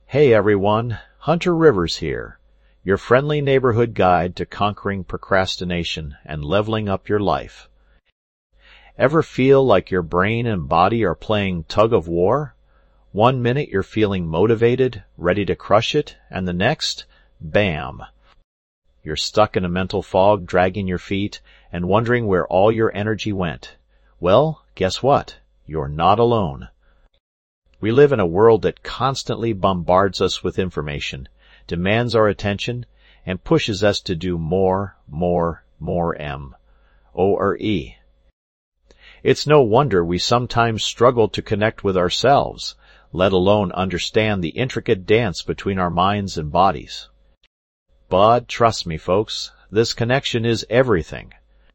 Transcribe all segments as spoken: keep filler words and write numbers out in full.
Hey everyone, Hunter Rivers here, your friendly neighborhood guide to conquering procrastination and leveling up your life. Ever feel like your brain and body are playing tug of war? One minute you're feeling motivated, ready to crush it, and the next, bam! You're stuck in a mental fog, dragging your feet, and wondering where all your energy went. Well, guess what? You're not alone. We live in a world that constantly bombards us with information, demands our attention, and pushes us to do more, more, more M. O or E. It's no wonder we sometimes struggle to connect with ourselves, let alone understand the intricate dance between our minds and bodies. But trust me, folks, this connection is everything.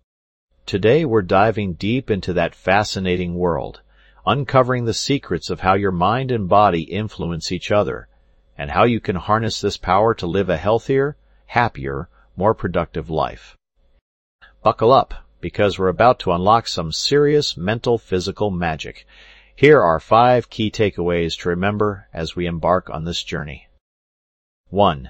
Today we're diving deep into that fascinating world, uncovering the secrets of how your mind and body influence each other, and how you can harness this power to live a healthier, happier, more productive life. Buckle up, because we're about to unlock some serious mental physical magic. Here are five key takeaways to remember as we embark on this journey. One.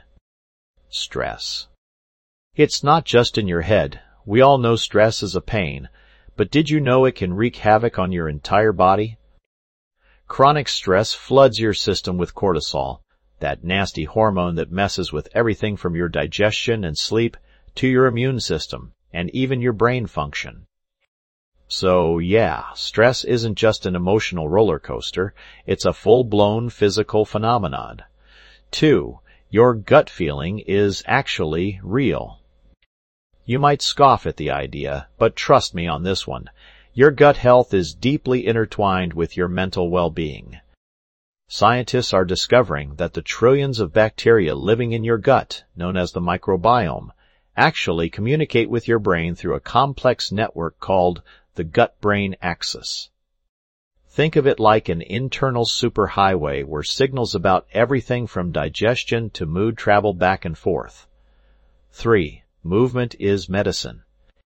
Stress. It's not just in your head. We all know stress is a pain, but did you know it can wreak havoc on your entire body? Chronic stress floods your system with cortisol, that nasty hormone that messes with everything from your digestion and sleep to your immune system, and even your brain function. So, yeah, stress isn't just an emotional roller coaster, it's a full-blown physical phenomenon. Two, your gut feeling is actually real. You might scoff at the idea, but trust me on this one. Your gut health is deeply intertwined with your mental well-being. Scientists are discovering that the trillions of bacteria living in your gut, known as the microbiome, actually communicate with your brain through a complex network called the gut-brain axis. Think of it like an internal superhighway where signals about everything from digestion to mood travel back and forth. Three. Movement is medicine.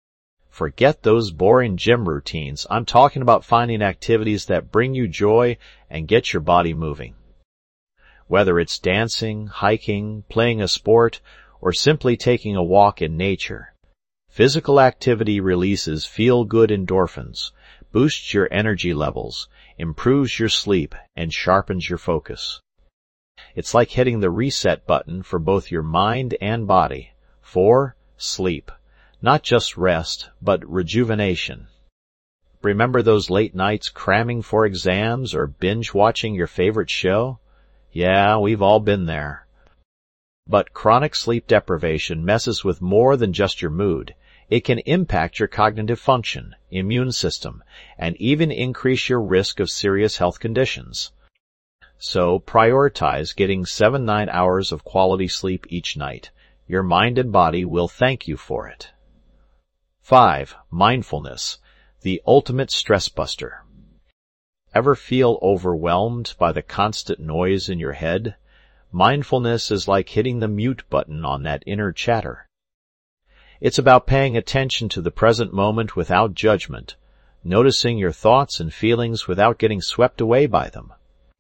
Forget those boring gym routines. I'm talking about finding activities that bring you joy and get your body moving. Whether it's dancing, hiking, playing a sport, or simply taking a walk in nature, physical activity releases feel-good endorphins, boosts your energy levels, improves your sleep, and sharpens your focus. It's like hitting the reset button for both your mind and body. Four. Sleep. Not just rest, but rejuvenation. Remember those late nights cramming for exams or binge-watching your favorite show? Yeah, we've all been there. But chronic sleep deprivation messes with more than just your mood. It can impact your cognitive function, immune system, and even increase your risk of serious health conditions. So prioritize getting seven to nine hours of quality sleep each night. Your mind and body will thank you for it. Five. Mindfulness, the ultimate stress buster. Ever feel overwhelmed by the constant noise in your head? Mindfulness is like hitting the mute button on that inner chatter. It's about paying attention to the present moment without judgment, noticing your thoughts and feelings without getting swept away by them.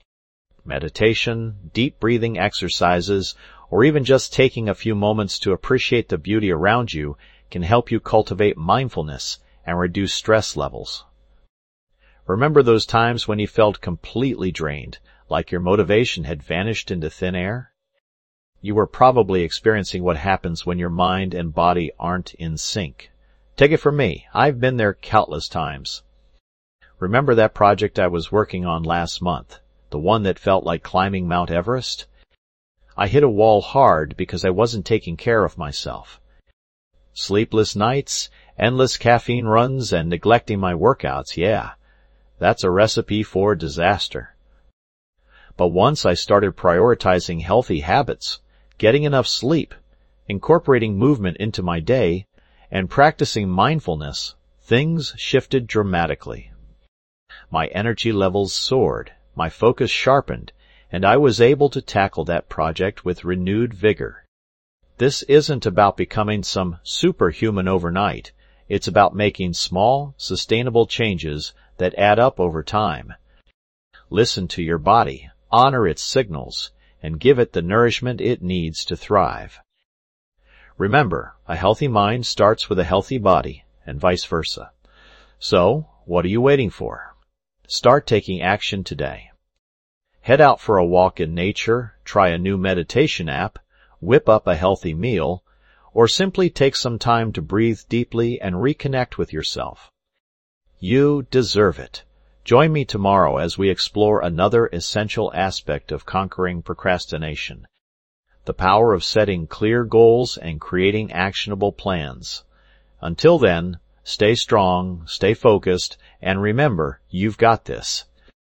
Meditation, deep breathing exercises, or even just taking a few moments to appreciate the beauty around you can help you cultivate mindfulness and reduce stress levels. Remember those times when you felt completely drained, like your motivation had vanished into thin air? You were probably experiencing what happens when your mind and body aren't in sync. Take it from me, I've been there countless times. Remember that project I was working on last month, the one that felt like climbing Mount Everest? I hit a wall hard because I wasn't taking care of myself. Sleepless nights, endless caffeine runs, and neglecting my workouts, yeah, that's a recipe for disaster. But once I started prioritizing healthy habits, getting enough sleep, incorporating movement into my day, and practicing mindfulness, things shifted dramatically. My energy levels soared, my focus sharpened, and I was able to tackle that project with renewed vigor. This isn't about becoming some superhuman overnight. It's about making small, sustainable changes that add up over time. Listen to your body, honor its signals, and give it the nourishment it needs to thrive. Remember, a healthy mind starts with a healthy body, and vice versa. So, what are you waiting for? Start taking action today. Head out for a walk in nature, try a new meditation app, whip up a healthy meal, or simply take some time to breathe deeply and reconnect with yourself. You deserve it. Join me tomorrow as we explore another essential aspect of conquering procrastination: the power of setting clear goals and creating actionable plans. Until then, stay strong, stay focused, and remember, you've got this.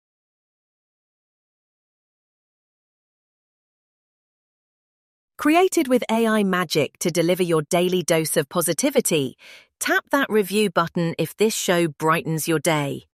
Created with A I magic to deliver your daily dose of positivity, tap that review button if this show brightens your day.